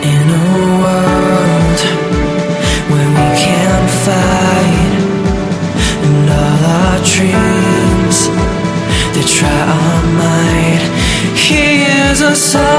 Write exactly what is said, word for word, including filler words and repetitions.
In a world where we can't fight, and all our dreams, they try our might. Here's a song